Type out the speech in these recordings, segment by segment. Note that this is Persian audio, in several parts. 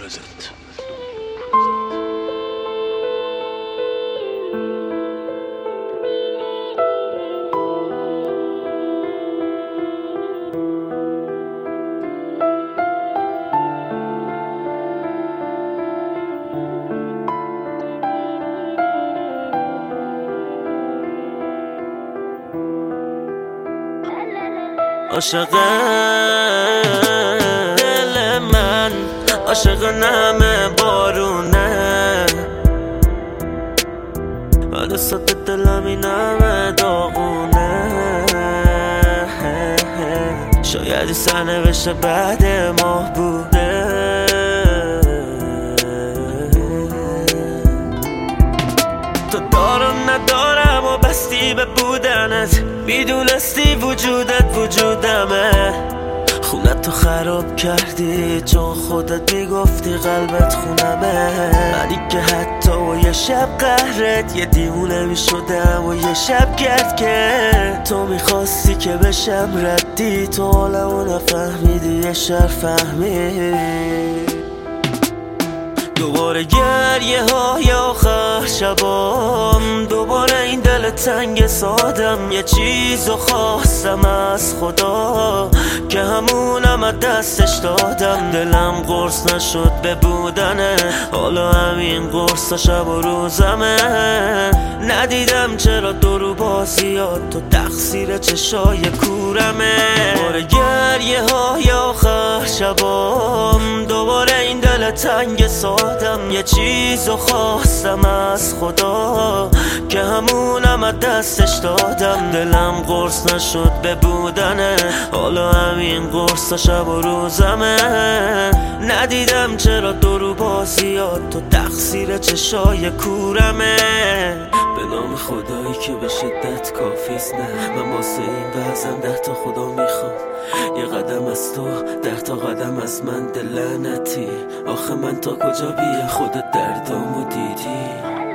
ازت. عاشق دل من، عاشق نم بارونه، ولی صد دلم این همه داغونه. شاید سرنوشت بعد ماه بوده. تو دارم ندارم و بستی به بودنت، میدونستی وجودت وجودمه. خونت تو خراب کردی چون خودت میگفتی قلبت خونمه. منی که حتی و یه شب قهرت یه دیوونه میشدم و یه شب گرد که تو میخواستی که بشم ردی. تو حالمو نفهمیدی یه شر فهمید. دوباره گریه های آخر شبام، دوباره این دل تنگ سادم. یه چیزو خواستم از خدا که همونم از دستش دادم. دلم قرص نشد به بودنه، حالا همین قرصا شب و روزمه. ندیدم چرا دورو بازیات تو تقصیر چشای کورمه. دوباره گریه های آخر شبام، دوباره این دل تنگ سادم. یه چیزو خواستم از خدا که همونم از دستش دادم. دلم قرص نشد به بودنه، حالا همین قرصا شب و روزمه. ندیدم چرا دورو بازیات تو تقصیر چشای کورمه. به نام خدایی که به شدت کافیست، نه من واسه این وزم 10 تا خدا میخوام. یه قدم از تو 10 تا قدم از من دل لعنتی. آخه من تا کجا بی خودت دردامو دیدی؟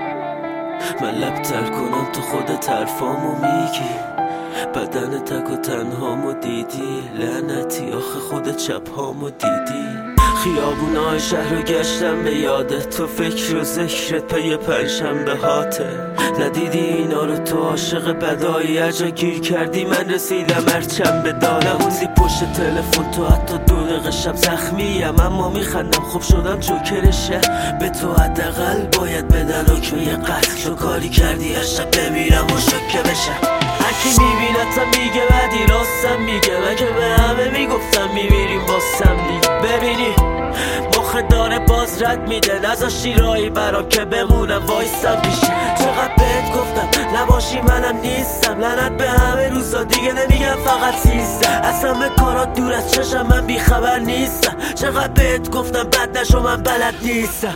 من لب تر کنم تو خودت حرفامو میگی. بدن تک و تنهامو دیدی لعنتی. آخه خودت شبهامو دیدی. خیابونای شهر رو گشتم به یادت، تو فکر و ذکرت پی پنجشنبه هاته. ندیدی اینا رو تو عاشق بدایی اجا گیر کردی. من رسیدم هرچند به دادم نموندی پشت تلفن. تو حتی 2 دقیقه شب زخمیم اما میخندم. خوب شدم جوکرشه به تو حداقل باید بدن و که یه قتل. تو کاری کردی هر شب بمیرم و شکه بشم. هرکی میبینتم میگه بدی راستم میگه. من که به همه میگفتم میمیریم باستم دیگه. ببینی مخ داره باز رد میده، نذاشتی راهی برام که بمونم وایستم پیشه. چقدر بهت گفتم نباشی منم نیستم. لعنت به همه روزا دیگه نمیگم فقط 13. اصلا به کارات دور از چشم من بیخبر نیستم. چقدر بهت گفتم بد نشو من بلد نیستم.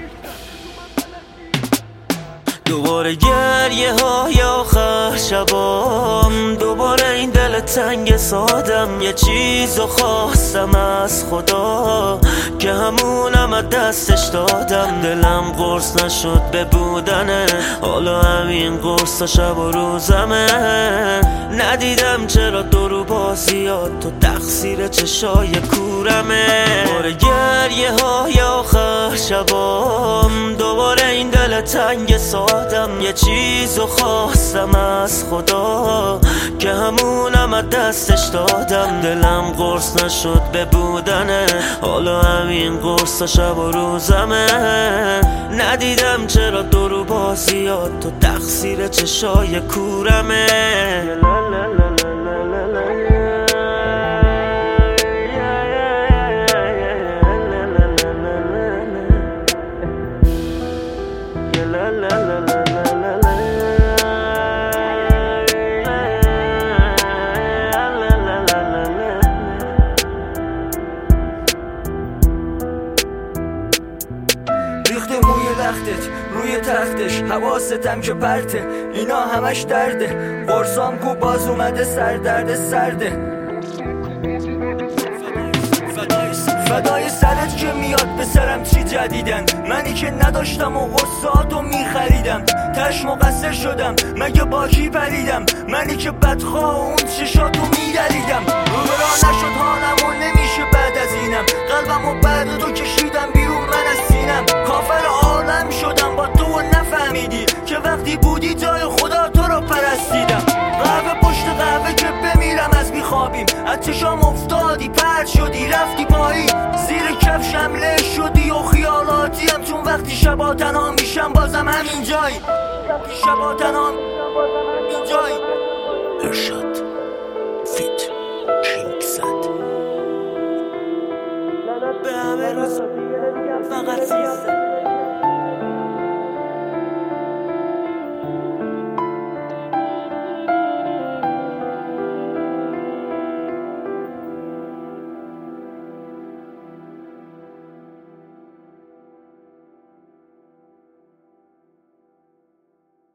دوباره گریه های آخر شبام، دوباره این دل تنگ سادم. یه چیزو خواستم از خدا که همونم از دستش دادم. دلم قرص نشد به بودنه، حالا همین قرصا شب و روزمه. ندیدم چرا دورو بازیات تو تقصیر چشای کورمه. دوباره گریه های آخر شبام، دوباره این دل تنگ سادم. یه چیزو خواستم از خدا که همونم از دستش دادم. دلم قرص نشد به بودنه، حالا همین قرصا شب و روزمه. ندیدم چرا دورو بازیات تو تقصیر چشای کورمه. ریخته موی لختت روی تختش، حواستم که پرته اینا همش درده. قرصام کو باز اومده سرده. فدای سرت که میاد به سرم چی جدیدن. منی که نداشتم و قصاتو میخریدم. تش مقصر شدم مگه با کی پریدم. منی که بدخواه اون چشاتو میدریدم. روبرا نشد حالم و نمیشه بعد از اینم. قلبم و بعد تو کشیدم بیرون خوابیم از چشام افتادی پرد شدی رفتی پایی زیر کف شمله شدی و خیالاتیم چون وقتی شبا تنها میشم بازم همین جایی شبا تنها همین جایی